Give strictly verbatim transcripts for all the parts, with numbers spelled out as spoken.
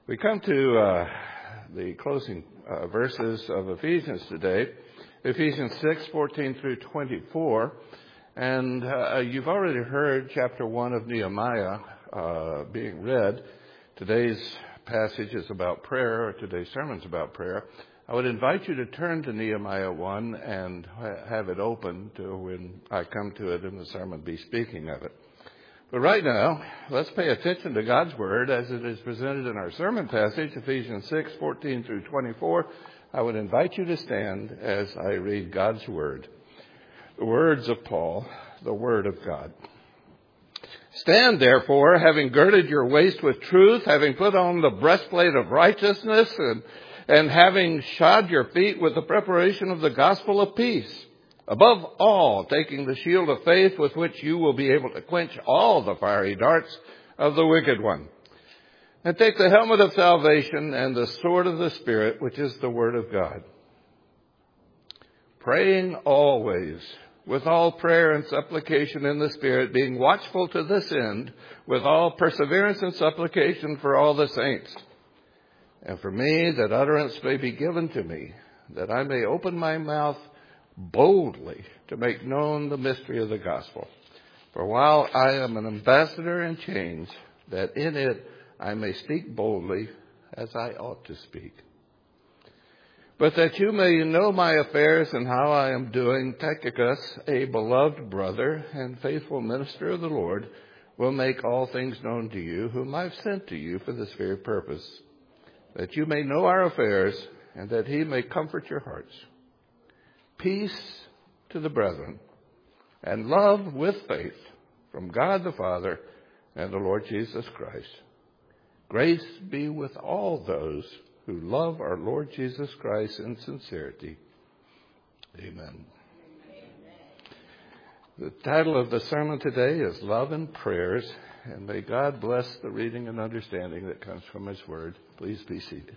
We come to uh, the closing uh, verses of Ephesians today, Ephesians six, fourteen through twenty-four. And uh, you've already heard chapter one of Nehemiah uh, being read. Today's passage is about prayer, or today's sermon is about prayer. I would invite you to turn to Nehemiah one and ha- have it open to when I come to it and the sermon be speaking of it. But right now, let's pay attention to God's Word as it is presented in our sermon passage, Ephesians six, fourteen through twenty-four. I would invite you to stand as I read God's Word. The words of Paul, the Word of God. Stand therefore, having girded your waist with truth, having put on the breastplate of righteousness, and, and having shod your feet with the preparation of the gospel of peace. Above all, taking the shield of faith with which you will be able to quench all the fiery darts of the wicked one. And take the helmet of salvation and the sword of the Spirit, which is the Word of God. Praying always with all prayer and supplication in the Spirit, being watchful to this end, with all perseverance and supplication for all the saints. And for me, that utterance may be given to me, that I may open my mouth boldly to make known the mystery of the gospel. For while I am an ambassador in chains, that in it I may speak boldly as I ought to speak. But that you may know my affairs and how I am doing, Tychicus, a beloved brother and faithful minister of the Lord, will make all things known to you, whom I've sent to you for this very purpose, that you may know our affairs and that he may comfort your hearts. Peace to the brethren, and love with faith from God the Father and the Lord Jesus Christ. Grace be with all those who love our Lord Jesus Christ in sincerity. Amen. The title of the sermon today is Love and Prayers, and may God bless the reading and understanding that comes from His Word. Please be seated.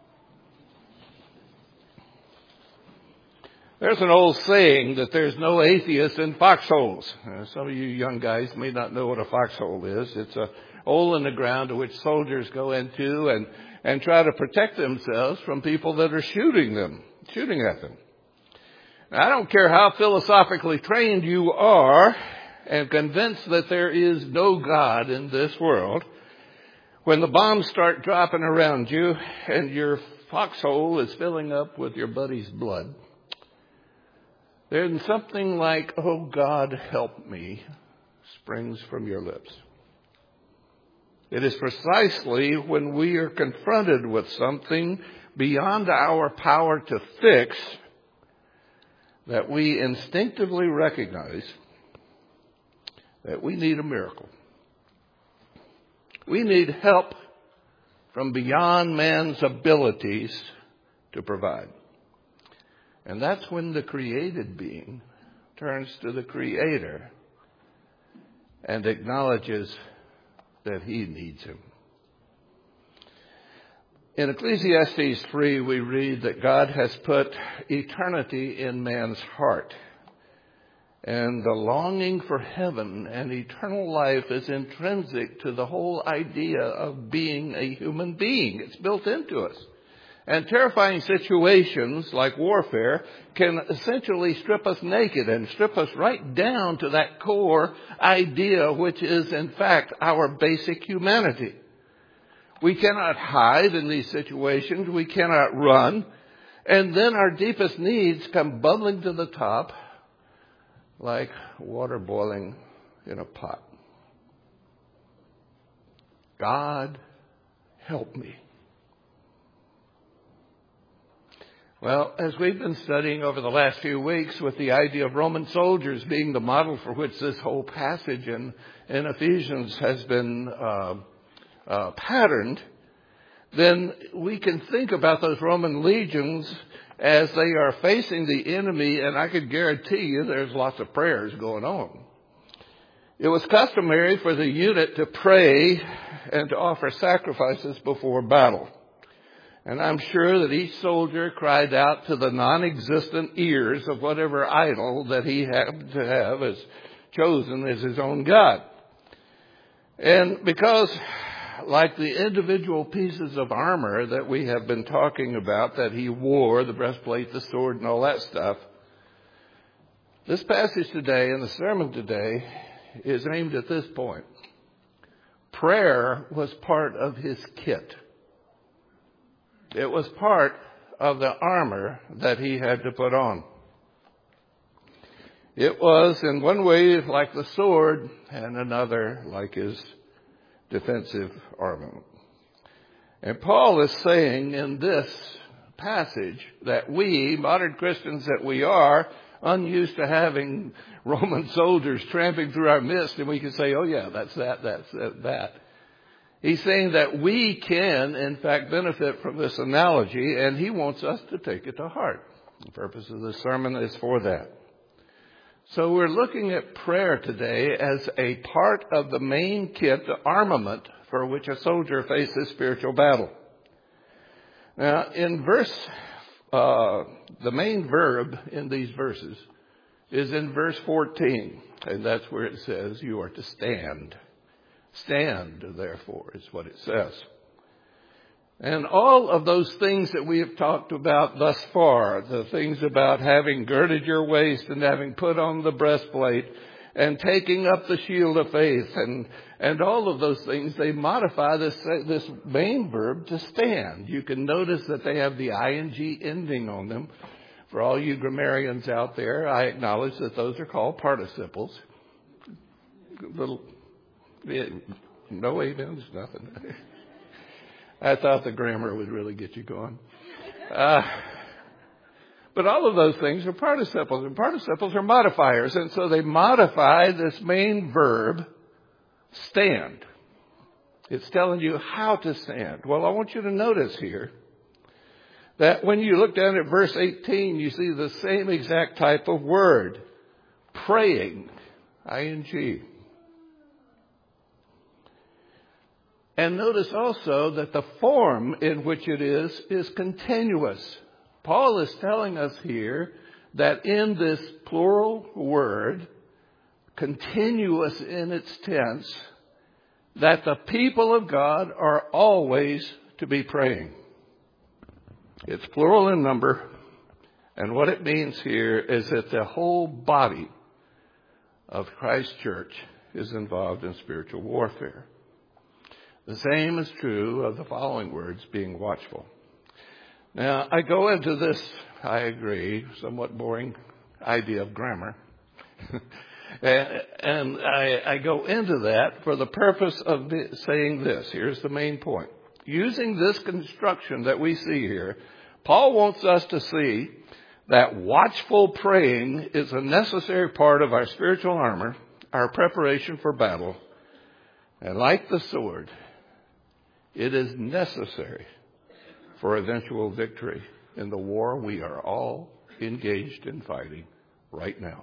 There's an old saying that there's no atheist in foxholes. Uh, some of you young guys may not know what a foxhole is. It's a hole in the ground to which soldiers go into and, and try to protect themselves from people that are shooting them, shooting at them. Now, I don't care how philosophically trained you are and convinced that there is no God in this world, when the bombs start dropping around you and your foxhole is filling up with your buddy's blood, then something like, "Oh God, help me," springs from your lips. It is precisely when we are confronted with something beyond our power to fix that we instinctively recognize that we need a miracle. We need help from beyond man's abilities to provide. And that's when the created being turns to the Creator and acknowledges that he needs him. In Ecclesiastes three, we read that God has put eternity in man's heart. And the longing for heaven and eternal life is intrinsic to the whole idea of being a human being. It's built into us. And terrifying situations like warfare can essentially strip us naked and strip us right down to that core idea, which is, in fact, our basic humanity. We cannot hide in these situations. We cannot run. And then our deepest needs come bubbling to the top like water boiling in a pot. God, help me. Well, as we've been studying over the last few weeks with the idea of Roman soldiers being the model for which this whole passage in, in Ephesians has been uh, uh, patterned, then we can think about those Roman legions as they are facing the enemy, and I could guarantee you there's lots of prayers going on. It was customary for the unit to pray and to offer sacrifices before battle. And I'm sure that each soldier cried out to the non-existent ears of whatever idol that he happened to have as chosen as his own God. And because like the individual pieces of armor that we have been talking about that he wore, the breastplate, the sword, and all that stuff, this passage today and the sermon today is aimed at this point. Prayer was part of his kit. It was part of the armor that he had to put on. It was in one way like the sword and another like his defensive armament. And Paul is saying in this passage that we, modern Christians that we are, unused to having Roman soldiers tramping through our midst, and we can say, oh yeah, that's that, that's that, that. He's saying that we can, in fact, benefit from this analogy, and he wants us to take it to heart. The purpose of this sermon is for that. So we're looking at prayer today as a part of the main kit, the armament for which a soldier faces spiritual battle. Now, in verse, uh, the main verb in these verses is in verse fourteen, and that's where it says you are to stand. Stand, therefore, is what it says. And all of those things that we have talked about thus far, the things about having girded your waist and having put on the breastplate and taking up the shield of faith and, and all of those things, they modify this, this main verb to stand. You can notice that they have the ing ending on them. For all you grammarians out there, I acknowledge that those are called participles. Little, no amens, nothing. I thought the grammar would really get you going. Uh, but all of those things are participles, and participles are modifiers. And so they modify this main verb, stand. It's telling you how to stand. Well, I want you to notice here that when you look down at verse eighteen, you see the same exact type of word, praying, ing. And notice also that the form in which it is, is continuous. Paul is telling us here that in this plural word, continuous in its tense, that the people of God are always to be praying. It's plural in number, and what it means here is that the whole body of Christ's church is involved in spiritual warfare. The same is true of the following words, being watchful. Now, I go into this, I agree, somewhat boring idea of grammar. and I, I go into that for the purpose of saying this. Here's the main point. Using this construction that we see here, Paul wants us to see that watchful praying is a necessary part of our spiritual armor, our preparation for battle. And like the sword, it is necessary for eventual victory in the war we are all engaged in fighting right now.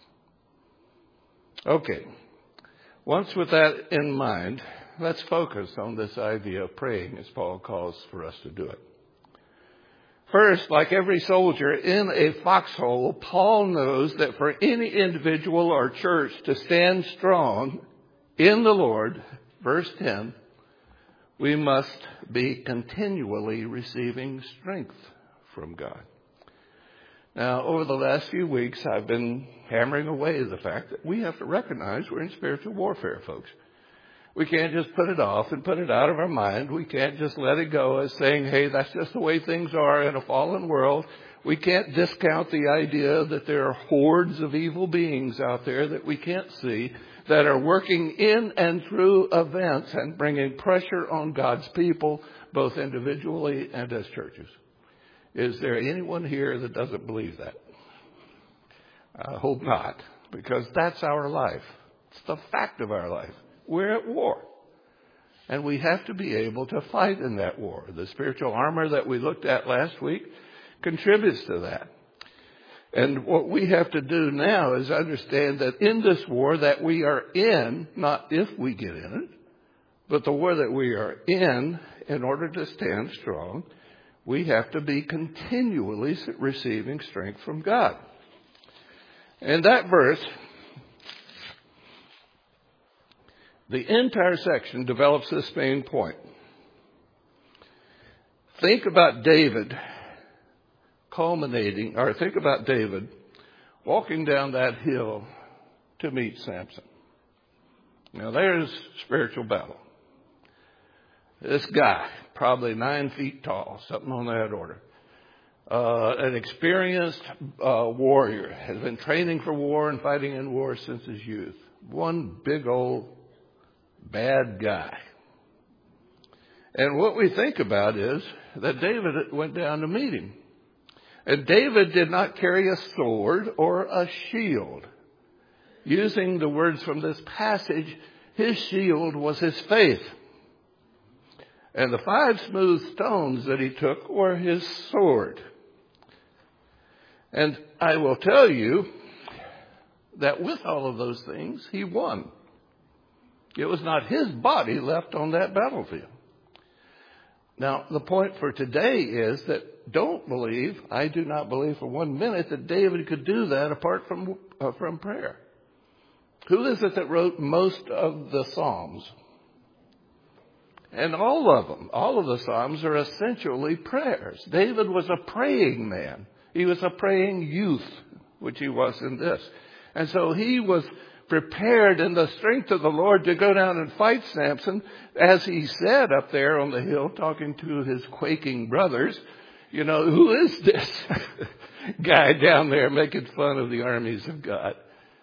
Okay. Once with that in mind, let's focus on this idea of praying as Paul calls for us to do it. First, like every soldier in a foxhole, Paul knows that for any individual or church to stand strong in the Lord, verse ten, we must be continually receiving strength from God. Now, over the last few weeks, I've been hammering away the fact that we have to recognize we're in spiritual warfare, folks. We can't just put it off and put it out of our mind. We can't just let it go as saying, hey, that's just the way things are in a fallen world. We can't discount the idea that there are hordes of evil beings out there that we can't see that are working in and through events and bringing pressure on God's people, both individually and as churches. Is there anyone here that doesn't believe that? I hope not, because that's our life. It's the fact of our life. We're at war. And we have to be able to fight in that war. The spiritual armor that we looked at last week contributes to that. And what we have to do now is understand that in this war that we are in, not if we get in it, but the war that we are in, in order to stand strong, we have to be continually receiving strength from God. And that verse, The entire section develops this main point. Think about David culminating, or think about David walking down that hill to meet Samson. Now there's spiritual battle. This guy, probably nine feet tall, something on that order, uh, an experienced uh, warrior, has been training for war and fighting in war since his youth. One big old bad guy. And what we think about is that David went down to meet him. And David did not carry a sword or a shield. Using the words from this passage, his shield was his faith. And the five smooth stones that he took were his sword. And I will tell you that with all of those things, he won. It was not his body left on that battlefield. Now, the point for today is that don't believe, I do not believe for one minute that David could do that apart from, uh, from prayer. Who is it that wrote most of the Psalms? And all of them, all of the Psalms are essentially prayers. David was a praying man. He was a praying youth, which he was in this. And so he was prepared in the strength of the Lord to go down and fight Samson, as he said up there on the hill, talking to his quaking brothers, you know, who is this guy down there making fun of the armies of God?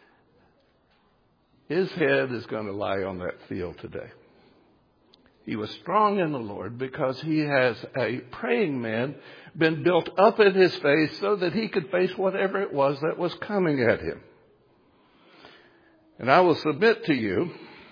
His head is going to lie on that field today. He was strong in the Lord because he has a praying man been built up in his faith so that he could face whatever it was that was coming at him. And I will submit to you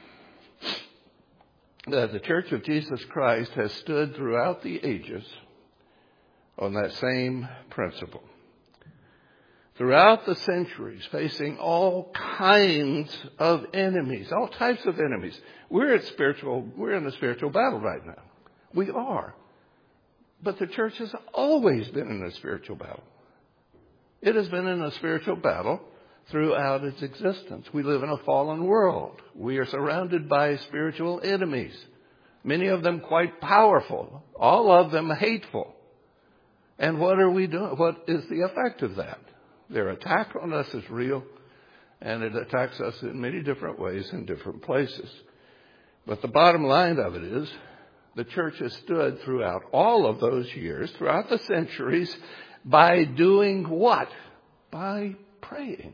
that the Church of Jesus Christ has stood throughout the ages on that same principle. Throughout the centuries, facing all kinds of enemies, all types of enemies. We're at spiritual, we're in a spiritual battle right now. We are. But the church has always been in a spiritual battle. It has been in a spiritual battle throughout its existence. We live in a fallen world. We are surrounded by spiritual enemies, many of them quite powerful, all of them hateful. And what are we doing? What is the effect of that? Their attack on us is real, and it attacks us in many different ways in different places. But the bottom line of it is, the church has stood throughout all of those years, throughout the centuries, by doing what? By praying.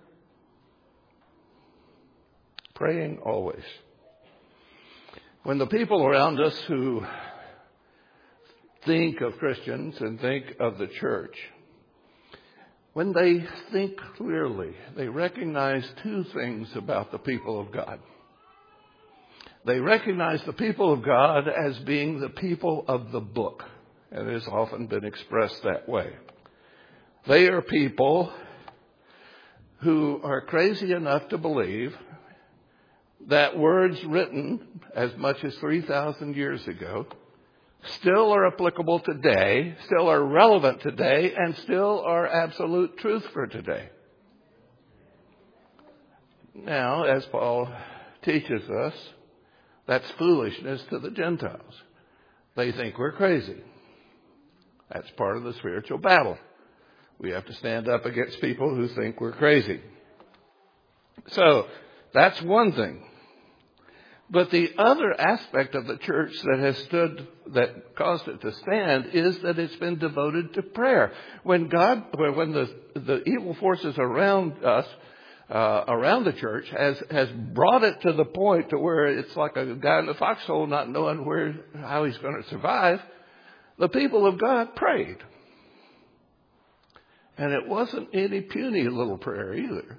Praying always. When the people around us who think of Christians and think of the church, when they think clearly, they recognize two things about the people of God. They recognize the people of God as being the people of the book, and it has often been expressed that way. They are people who are crazy enough to believe that words written as much as three thousand years ago still are applicable today, still are relevant today, and still are absolute truth for today. Now, as Paul teaches us, that's foolishness to the Gentiles. They think we're crazy. That's part of the spiritual battle. We have to stand up against people who think we're crazy. So, that's one thing. But the other aspect of the church that has stood, that caused it to stand, is that it's been devoted to prayer. When God, when the, the evil forces around us, uh, around the church, has, has brought it to the point to where it's like a guy in the foxhole not knowing where, how he's going to survive, the people of God prayed. And it wasn't any puny little prayer either.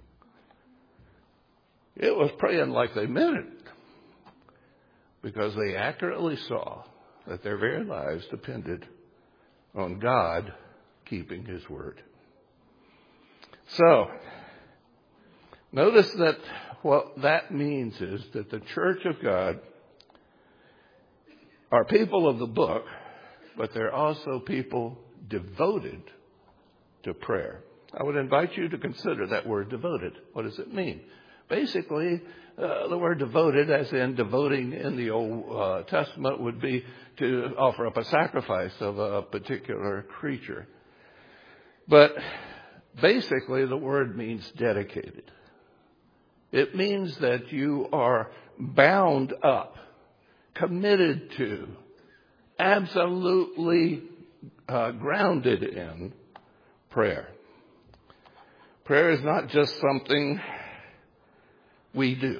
It was praying like they meant it, because they accurately saw that their very lives depended on God keeping His word. So, notice that what that means is that the church of God are people of the book, but they're also people devoted to prayer. I would invite you to consider that word devoted. What does it mean? Basically, uh, the word devoted, as in devoting in the Old uh, Testament, would be to offer up a sacrifice of a particular creature. But basically, the word means dedicated. It means that you are bound up, committed to, absolutely uh, grounded in prayer. Prayer is not just something we do.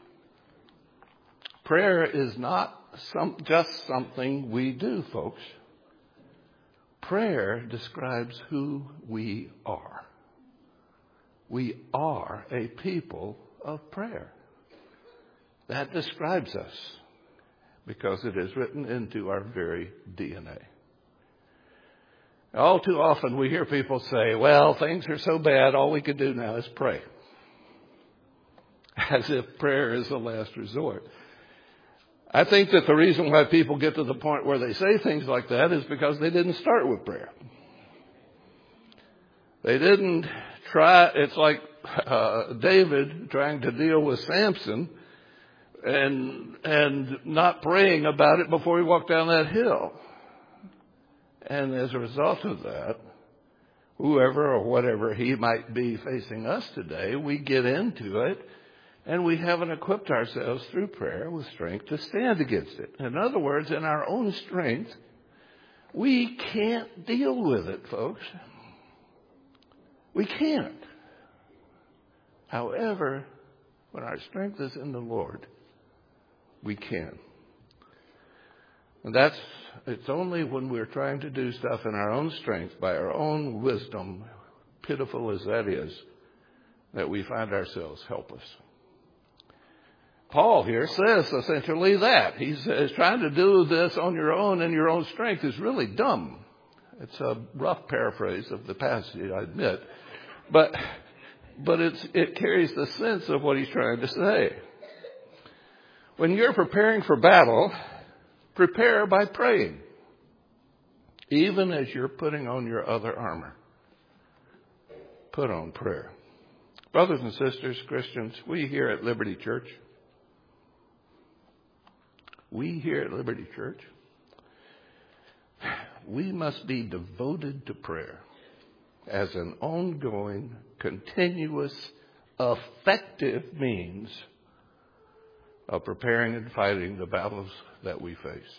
Prayer is not some, just something we do, folks. Prayer describes who we are. We are a people of prayer. That describes us because it is written into our very D N A. All too often we hear people say, well, things are so bad, all we can do now is pray. As if prayer is the last resort. I think that the reason why people get to the point where they say things like that is because they didn't start with prayer. They didn't try, it's like uh, David trying to deal with Samson and and not praying about it before he walked down that hill. And as a result of that, whoever or whatever he might be facing us today, we get into it and we haven't equipped ourselves through prayer with strength to stand against it. In other words, in our own strength, we can't deal with it, folks. We can't. However, when our strength is in the Lord, we can. And that's, it's only when we're trying to do stuff in our own strength, by our own wisdom, pitiful as that is, that we find ourselves helpless. Paul here says essentially that. He says trying to do this on your own and your own strength is really dumb. It's a rough paraphrase of the passage, I admit. But but it's, it carries the sense of what he's trying to say. When you're preparing for battle, prepare by praying, even as you're putting on your other armor. Put on prayer. Brothers and sisters, Christians, we here at Liberty Church, we here at Liberty Church, we must be devoted to prayer as an ongoing, continuous, effective means of preparing and fighting the battles that we face.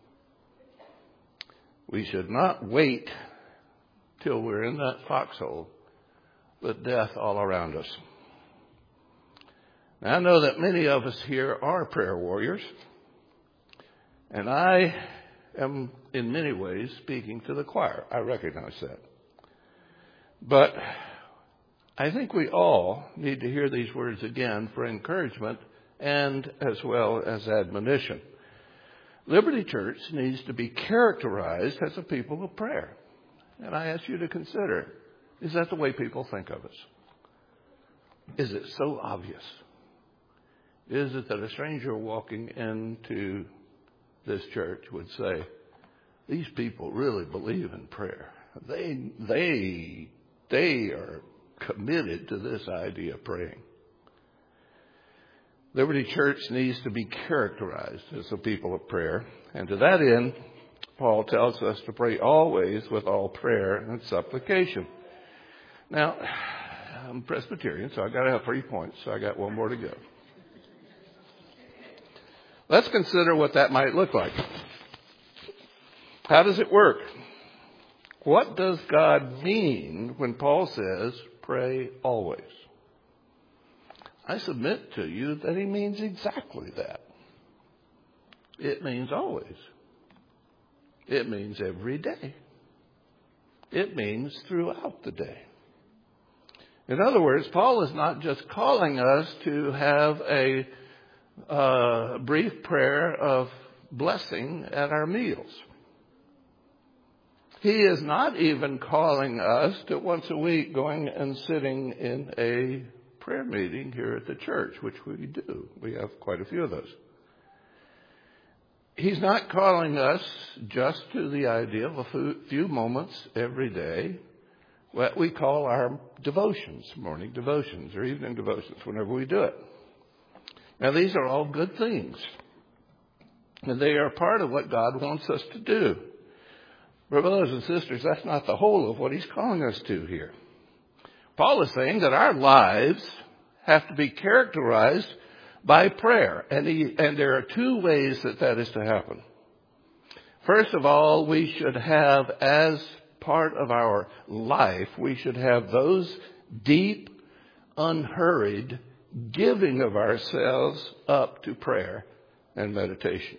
We should not wait till we're in that foxhole with death all around us. Now, I know that many of us here are prayer warriors, and I am in many ways speaking to the choir. I recognize that. But I think we all need to hear these words again for encouragement and as well as admonition. Liberty Church needs to be characterized as a people of prayer. And I ask you to consider, is that the way people think of us? Is it so obvious? Is it that a stranger walking into this church would say, these people really believe in prayer. They, they, they are committed to this idea of praying. Liberty Church needs to be characterized as a people of prayer. And to that end, Paul tells us to pray always with all prayer and supplication. Now, I'm Presbyterian, so I got to have three points, so I got one more to go. Let's consider what that might look like. How does it work? What does God mean when Paul says, pray always? I submit to you that he means exactly that. It means always. It means every day. It means throughout the day. In other words, Paul is not just calling us to have a uh, brief prayer of blessing at our meals. He is not even calling us to once a week going and sitting in a prayer meeting here at the church, which we do. We have quite a few of those. He's not calling us just to the idea of a few moments every day what we call our devotions, morning devotions or evening devotions, whenever we do it. Now, these are all good things, and they are part of what God wants us to do. But brothers and sisters, that's not the whole of what he's calling us to here. Paul is saying that our lives have to be characterized by prayer, and, he, and there are two ways that that is to happen. First of all, we should have, as part of our life, we should have those deep, unhurried giving of ourselves up to prayer and meditation.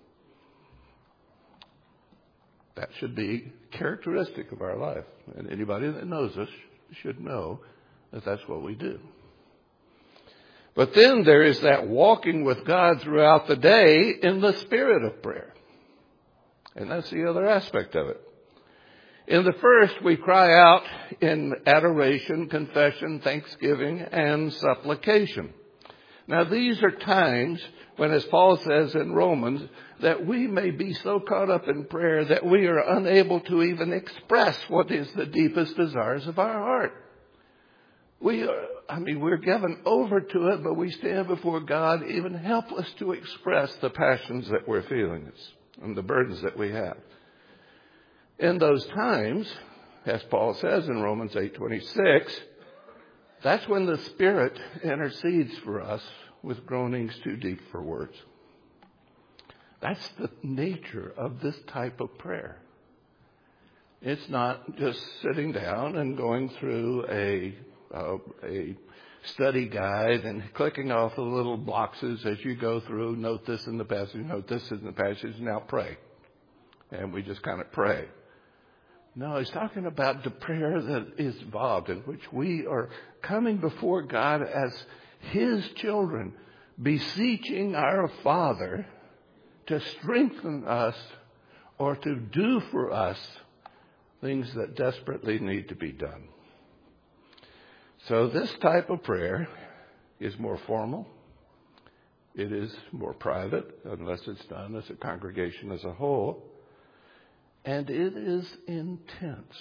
That should be characteristic of our life. And anybody that knows us should know that that's what we do. But then there is that walking with God throughout the day in the spirit of prayer. And that's the other aspect of it. In the first, we cry out in adoration, confession, thanksgiving, and supplication. Now, these are times when, as Paul says in Romans, that we may be so caught up in prayer that we are unable to even express what is the deepest desires of our heart. We are, I mean, we're given over to it, but we stand before God even helpless to express the passions that we're feeling and the burdens that we have. In those times, as Paul says in Romans eight twenty-six, that's when the Spirit intercedes for us with groanings too deep for words. That's the nature of this type of prayer. It's not just sitting down and going through a, uh, a study guide and clicking off the little boxes as you go through. Note this in the passage, note this in the passage, now pray. And we just kind of pray. No, he's talking about the prayer that is involved, in which we are coming before God as His children, beseeching our Father to strengthen us or to do for us things that desperately need to be done. So this type of prayer is more formal. It is more private, unless it's done as a congregation as a whole. And it is intense.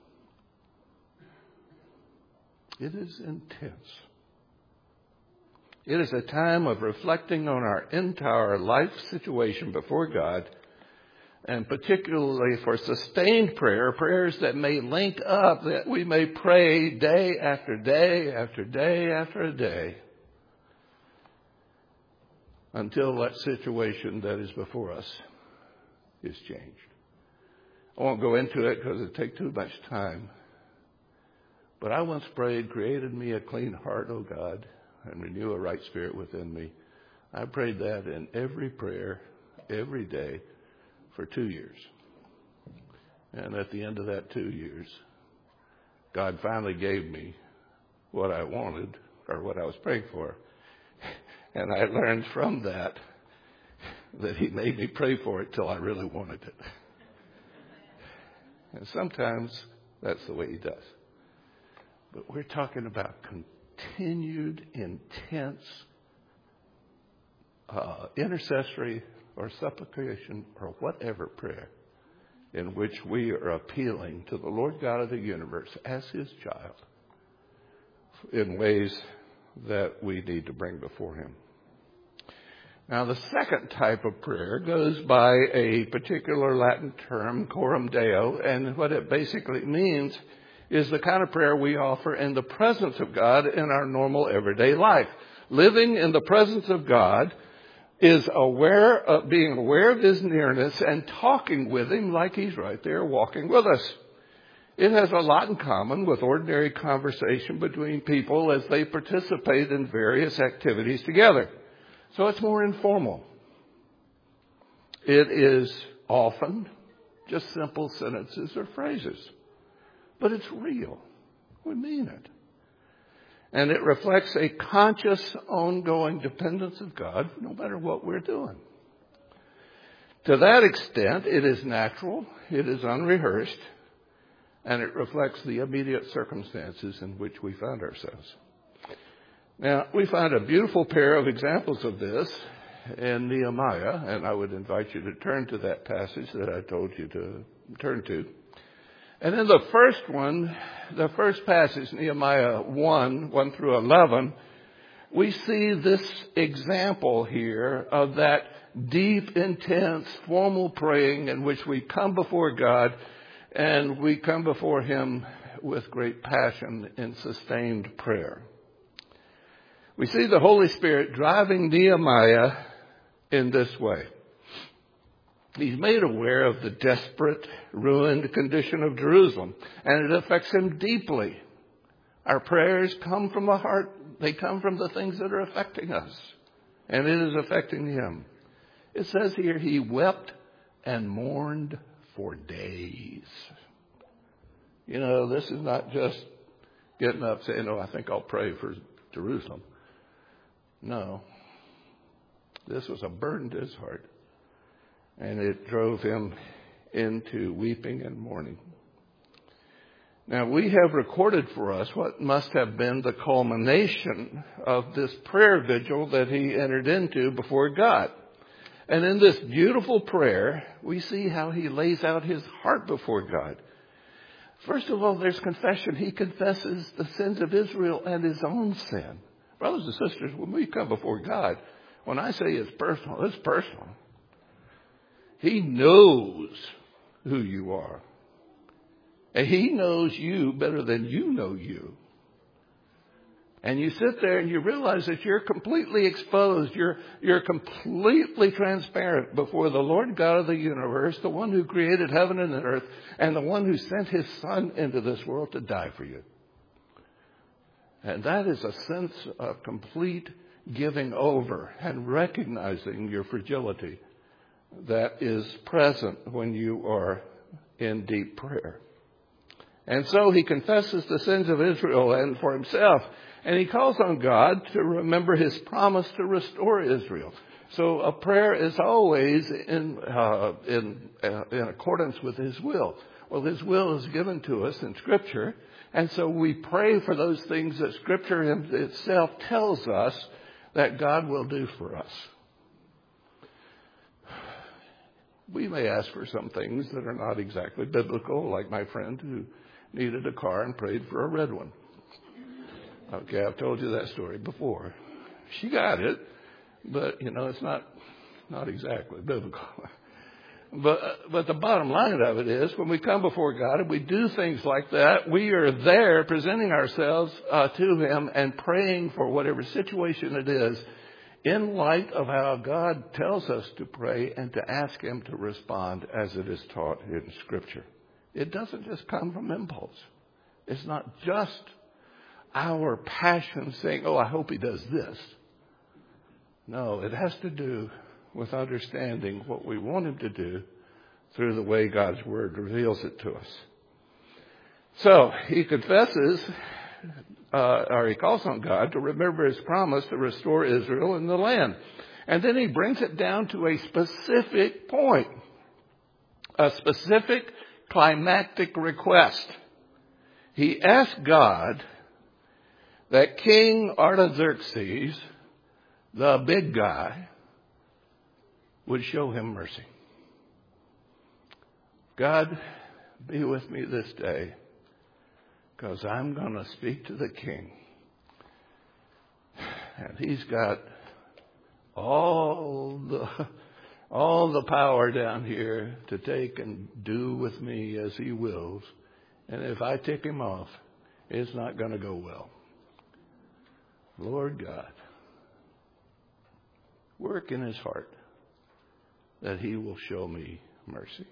It is intense. It is a time of reflecting on our entire life situation before God, and particularly for sustained prayer, prayers that may link up, that we may pray day after day after day after a day until that situation that is before us is changed. I won't go into it because it'd take too much time. But I once prayed, created me a clean heart, O God, and renew a right spirit within me. I prayed that in every prayer, every day, for two years. And at the end of that two years, God finally gave me what I wanted, or what I was praying for. And I learned from that that He made me pray for it till I really wanted it. And sometimes that's the way He does. But we're talking about continued, intense uh, intercessory or supplication or whatever prayer in which we are appealing to the Lord God of the universe as His child in ways that we need to bring before Him. Now, the second type of prayer goes by a particular Latin term, coram Deo, and what it basically means is the kind of prayer we offer in the presence of God in our normal everyday life. Living in the presence of God is aware of being aware of His nearness and talking with Him like He's right there walking with us. It has a lot in common with ordinary conversation between people as they participate in various activities together. So it's more informal. It is often just simple sentences or phrases. But it's real. We mean it. And it reflects a conscious, ongoing dependence of God no matter what we're doing. To that extent, it is natural, it is unrehearsed, and it reflects the immediate circumstances in which we find ourselves. Now, we find a beautiful pair of examples of this in Nehemiah, and I would invite you to turn to that passage that I told you to turn to. And then the first one, the first passage, Nehemiah one, one through eleven, we see this example here of that deep, intense, formal praying in which we come before God and we come before Him with great passion in sustained prayer. We see the Holy Spirit driving Nehemiah in this way. He's made aware of the desperate, ruined condition of Jerusalem, and it affects him deeply. Our prayers come from the heart. They come from the things that are affecting us, and it is affecting him. It says here he wept and mourned for days. You know, this is not just getting up saying, oh, I think I'll pray for Jerusalem. No. This was a burden to his heart. And it drove him into weeping and mourning. Now, we have recorded for us what must have been the culmination of this prayer vigil that he entered into before God. And in this beautiful prayer, we see how he lays out his heart before God. First of all, there's confession. He confesses the sins of Israel and his own sin. Brothers and sisters, when we come before God, when I say it's personal, it's personal. He knows who you are. And he knows you better than you know you. And you sit there and you realize that you're completely exposed. You're, you're completely transparent before the Lord God of the universe, the one who created heaven and earth, and the one who sent his Son into this world to die for you. And that is a sense of complete giving over and recognizing your fragility that is present when you are in deep prayer. And so he confesses the sins of Israel and for himself. And he calls on God to remember his promise to restore Israel. So a prayer is always in uh, in, uh, in accordance with his will. Well, his will is given to us in Scripture. And so we pray for those things that Scripture itself tells us that God will do for us. We may ask for some things that are not exactly biblical, like my friend who needed a car and prayed for a red one. Okay, I've told you that story before. She got it, but, you know, it's not not exactly biblical. But but the bottom line of it is, when we come before God and we do things like that, we are there presenting ourselves uh, to Him and praying for whatever situation it is, in light of how God tells us to pray and to ask Him to respond as it is taught in Scripture. It doesn't just come from impulse. It's not just our passion saying, oh, I hope He does this. No, it has to do with understanding what we want Him to do through the way God's Word reveals it to us. So he confesses, uh, or he calls on God to remember His promise to restore Israel in the land. And then he brings it down to a specific point, a specific climactic request. He asked God that King Artaxerxes, the big guy, would show him mercy. God, be with me this day, because I'm going to speak to the king. And he's got all the all the power down here to take and do with me as he wills. And if I tick him off, it's not going to go well. Lord God, work in his heart that he will show me mercy.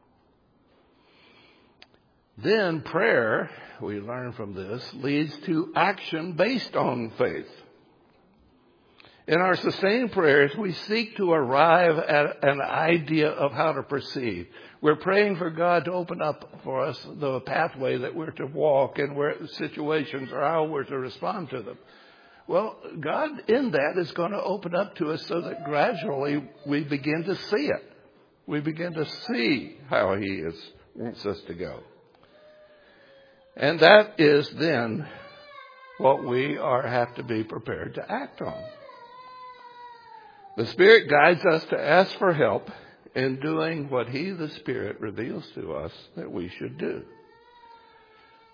Then prayer, we learn from this, leads to action based on faith. In our sustained prayers, we seek to arrive at an idea of how to proceed. We're praying for God to open up for us the pathway that we're to walk and where situations or how we're to respond to them. Well, God in that is going to open up to us so that gradually we begin to see it. We begin to see how He is, wants us to go. And that is then what we are have to be prepared to act on. The Spirit guides us to ask for help in doing what He, the Spirit, reveals to us that we should do.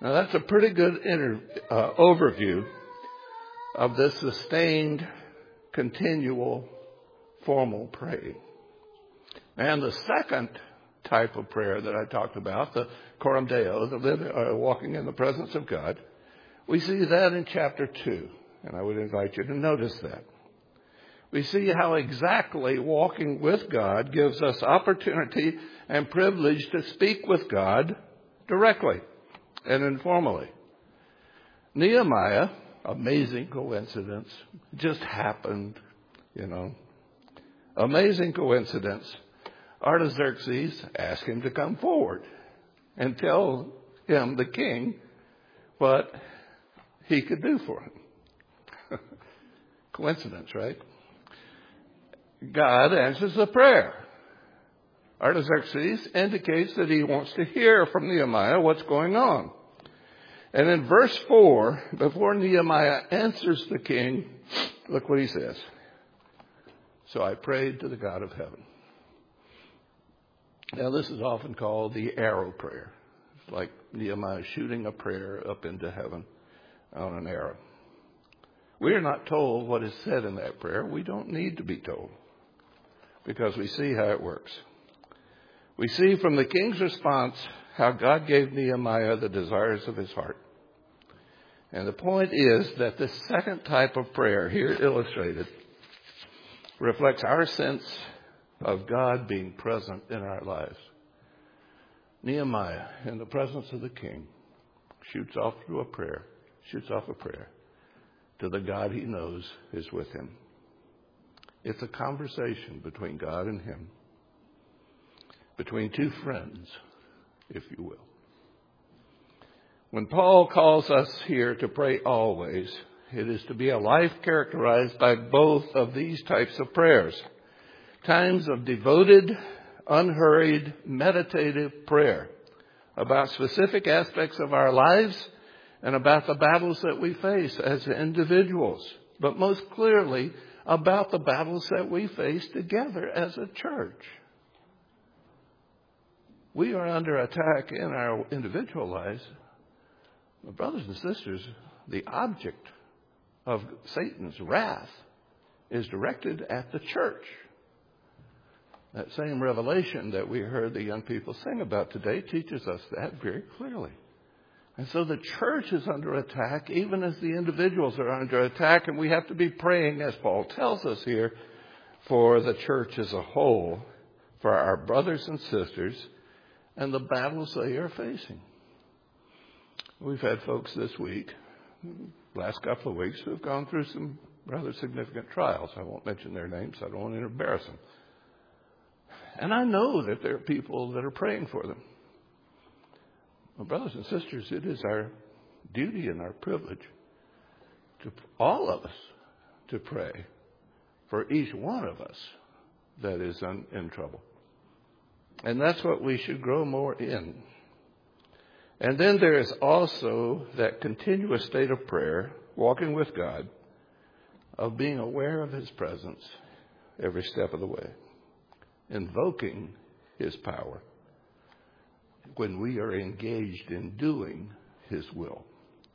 Now that's a pretty good inter, uh, overview of this sustained, continual, formal praying. And the second type of prayer that I talked about, the coram deo, the living, uh, walking in the presence of God, we see that in chapter two. And I would invite you to notice that. We see how exactly walking with God gives us opportunity and privilege to speak with God directly and informally. Nehemiah, amazing coincidence, just happened, you know. Amazing coincidence. Artaxerxes asked him to come forward and tell him, the king, what he could do for him. Coincidence, right? God answers the prayer. Artaxerxes indicates that he wants to hear from Nehemiah what's going on. And in verse four, before Nehemiah answers the king, look what he says. So I prayed to the God of heaven. Now this is often called the arrow prayer. It's like Nehemiah shooting a prayer up into heaven on an arrow. We are not told what is said in that prayer. We don't need to be told, because we see how it works. We see from the king's response how God gave Nehemiah the desires of his heart. And the point is that this second type of prayer, here illustrated, reflects our sense of God being present in our lives. Nehemiah, in the presence of the king, shoots off through a prayer, shoots off a prayer to the God he knows is with him. It's a conversation between God and him, between two friends, if you will. When Paul calls us here to pray always, it is to be a life characterized by both of these types of prayers. Times of devoted, unhurried, meditative prayer about specific aspects of our lives and about the battles that we face as individuals, but most clearly about the battles that we face together as a church. We are under attack in our individual lives. But brothers and sisters, the object of Satan's wrath is directed at the church. That same revelation that we heard the young people sing about today teaches us that very clearly. And so the church is under attack, even as the individuals are under attack, and we have to be praying, as Paul tells us here, for the church as a whole, for our brothers and sisters, and the battles they are facing. We've had folks this week, last couple of weeks, who have gone through some rather significant trials. I won't mention their names. I don't want to embarrass them. And I know that there are people that are praying for them. Well, brothers and sisters, it is our duty and our privilege, to all of us, to pray for each one of us that is in, in trouble. And that's what we should grow more in. And then there is also that continuous state of prayer, walking with God, of being aware of his presence every step of the way, invoking his power when we are engaged in doing his will.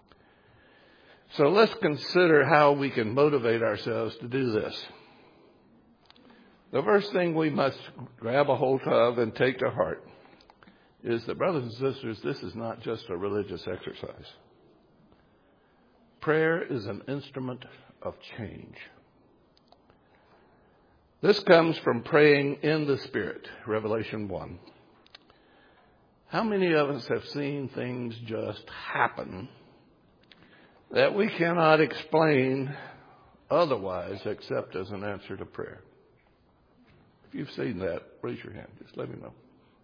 So let's consider how we can motivate ourselves to do this. The first thing we must grab a hold of and take to heart is that, brothers and sisters, this is not just a religious exercise. Prayer is an instrument of change. This comes from praying in the Spirit, Revelation one. How many of us have seen things just happen that we cannot explain otherwise except as an answer to prayer? If you've seen that, raise your hand. Just let me know.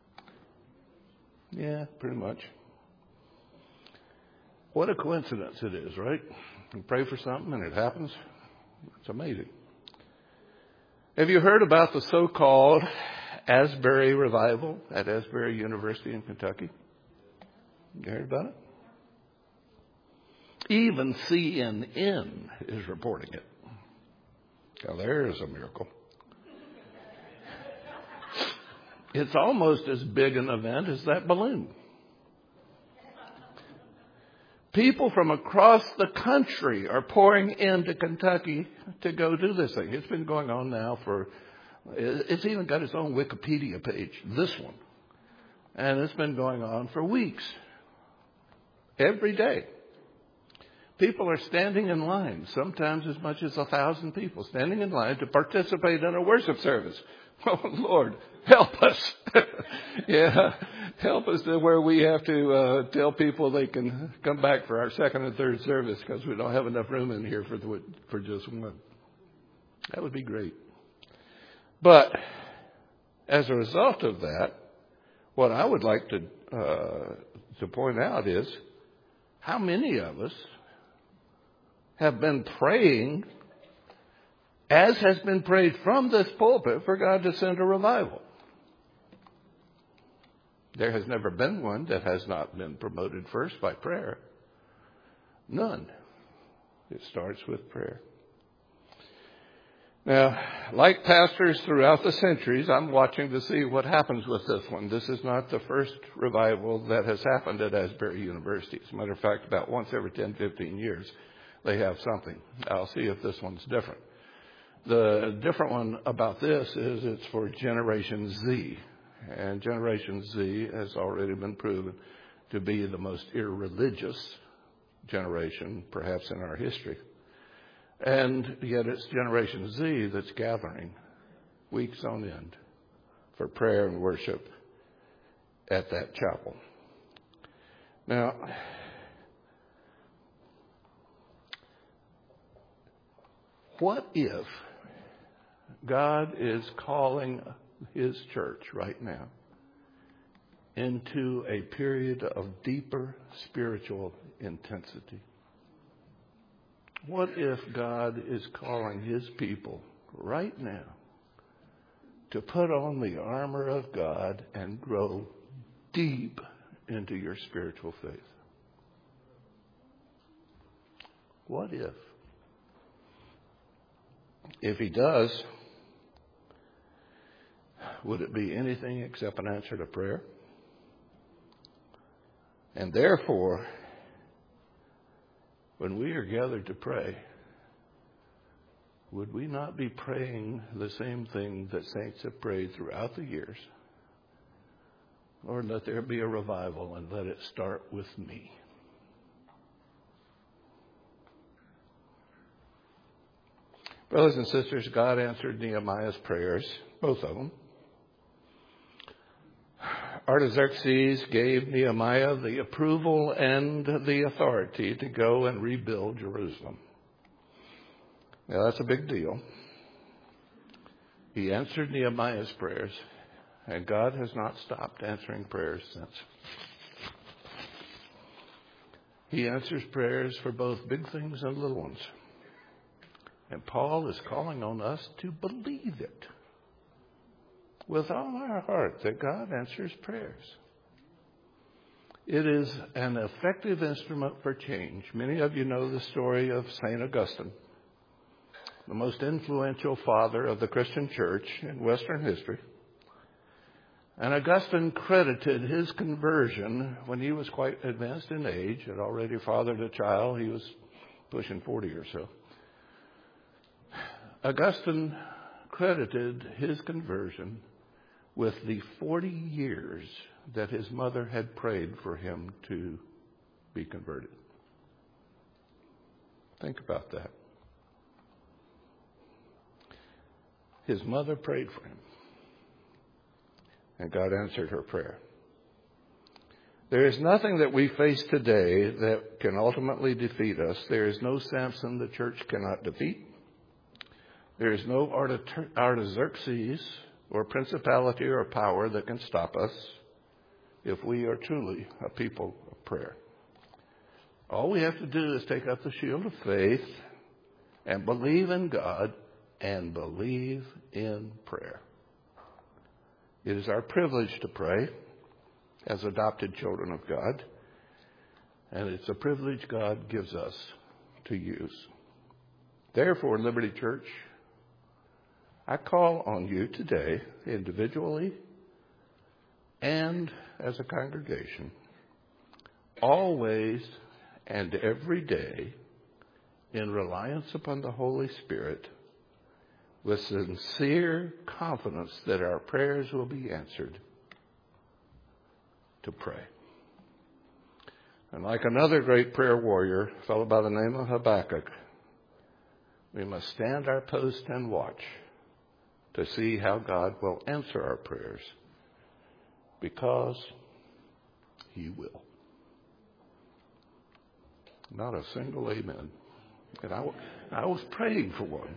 Yeah, pretty much. What a coincidence it is, right? You pray for something and it happens. It's amazing. Have you heard about the so-called Asbury Revival at Asbury University in Kentucky? You heard about it? Even C N N is reporting it. Now, there's a miracle. It's almost as big an event as that balloon. People from across the country are pouring into Kentucky to go do this thing. It's been going on now for, it's even got its own Wikipedia page, this one. And it's been going on for weeks. Every day. People are standing in line, sometimes as much as a thousand people, standing in line to participate in a worship service. Oh, Lord, help us. Yeah, help us to where we have to uh, tell people they can come back for our second and third service because we don't have enough room in here for, the, for just one. That would be great. But as a result of that, what I would like to uh, to point out is how many of us have been praying, as has been prayed from this pulpit, for God to send a revival. There has never been one that has not been promoted first by prayer. None. It starts with prayer. Now, like pastors throughout the centuries, I'm watching to see what happens with this one. This is not the first revival that has happened at Asbury University. As a matter of fact, about once every ten, fifteen years, they have something. I'll see if this one's different. The different one about this is it's for Generation Z. And Generation Z has already been proven to be the most irreligious generation, perhaps in our history. And yet it's Generation Z that's gathering weeks on end for prayer and worship at that chapel. Now, what if God is calling His church right now into a period of deeper spiritual intensity? What if God is calling His people right now to put on the armor of God and grow deep into your spiritual faith? What if? If He does, would it be anything except an answer to prayer? And therefore, when we are gathered to pray, would we not be praying the same thing that saints have prayed throughout the years? Lord, let there be a revival and let it start with me. Brothers and sisters, God answered Nehemiah's prayers, both of them. Artaxerxes gave Nehemiah the approval and the authority to go and rebuild Jerusalem. Now, that's a big deal. He answered Nehemiah's prayers, and God has not stopped answering prayers since. He answers prayers for both big things and little ones. And Paul is calling on us to believe it with all our heart that God answers prayers. It is an effective instrument for change. Many of you know the story of Saint Augustine, the most influential father of the Christian church in Western history. And Augustine credited his conversion when he was quite advanced in age, had already fathered a child. He was pushing forty or so. Augustine credited his conversion with the forty years that his mother had prayed for him to be converted. Think about that. His mother prayed for him, and God answered her prayer. There is nothing that we face today that can ultimately defeat us. There is no Samson the church cannot defeat. There is no Artaxerxes or principality or power that can stop us if we are truly a people of prayer. All we have to do is take up the shield of faith and believe in God and believe in prayer. It is our privilege to pray as adopted children of God, and it's a privilege God gives us to use. Therefore, Liberty Church, I call on you today, individually and as a congregation, always and every day in reliance upon the Holy Spirit with sincere confidence that our prayers will be answered, to pray. And like another great prayer warrior, a fellow by the name of Habakkuk, we must stand our post and watch to see how God will answer our prayers, because He will. Not a single amen. And I, I was praying for one.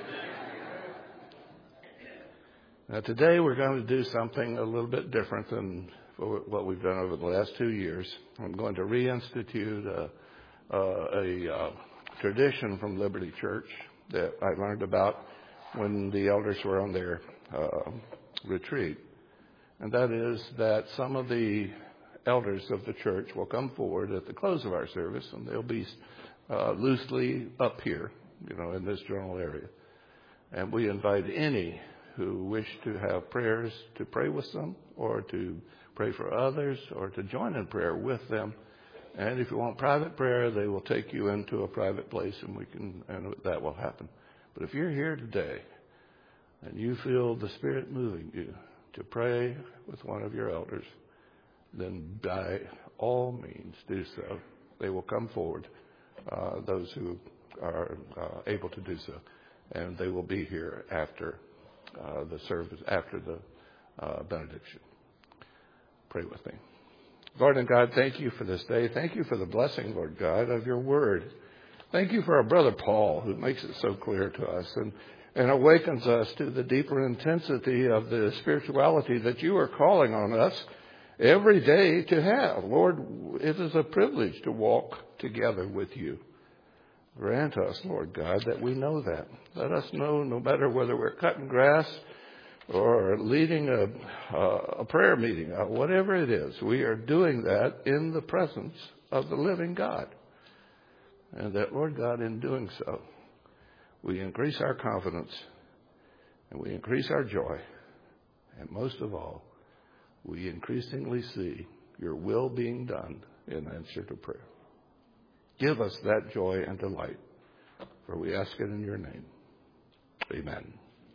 Now today we're going to do something a little bit different than what we've done over the last two years. I'm going to reinstitute a, a, a, a tradition from Liberty Church that I learned about when the elders were on their uh, retreat. And that is that some of the elders of the church will come forward at the close of our service, and they'll be uh, loosely up here, you know, in this general area. And we invite any who wish to have prayers to pray with them, or to pray for others, or to join in prayer with them. And if you want private prayer, they will take you into a private place, and we can, and that will happen. But if you're here today and you feel the Spirit moving you to pray with one of your elders, then by all means do so. They will come forward, uh, those who are uh, able to do so, and they will be here after uh, the service, after the uh, benediction. Pray with me. Lord and God, thank you for this day. Thank you for the blessing, Lord God, of your word. Thank you for our brother Paul, who makes it so clear to us and, and awakens us to the deeper intensity of the spirituality that you are calling on us every day to have. Lord, it is a privilege to walk together with you. Grant us, Lord God, that we know that. Let us know, no matter whether we're cutting grass or leading a, a prayer meeting, uh, whatever it is, we are doing that in the presence of the living God. And that, Lord God, in doing so, we increase our confidence and we increase our joy. And most of all, we increasingly see your will being done in answer to prayer. Give us that joy and delight, for we ask it in your name. Amen.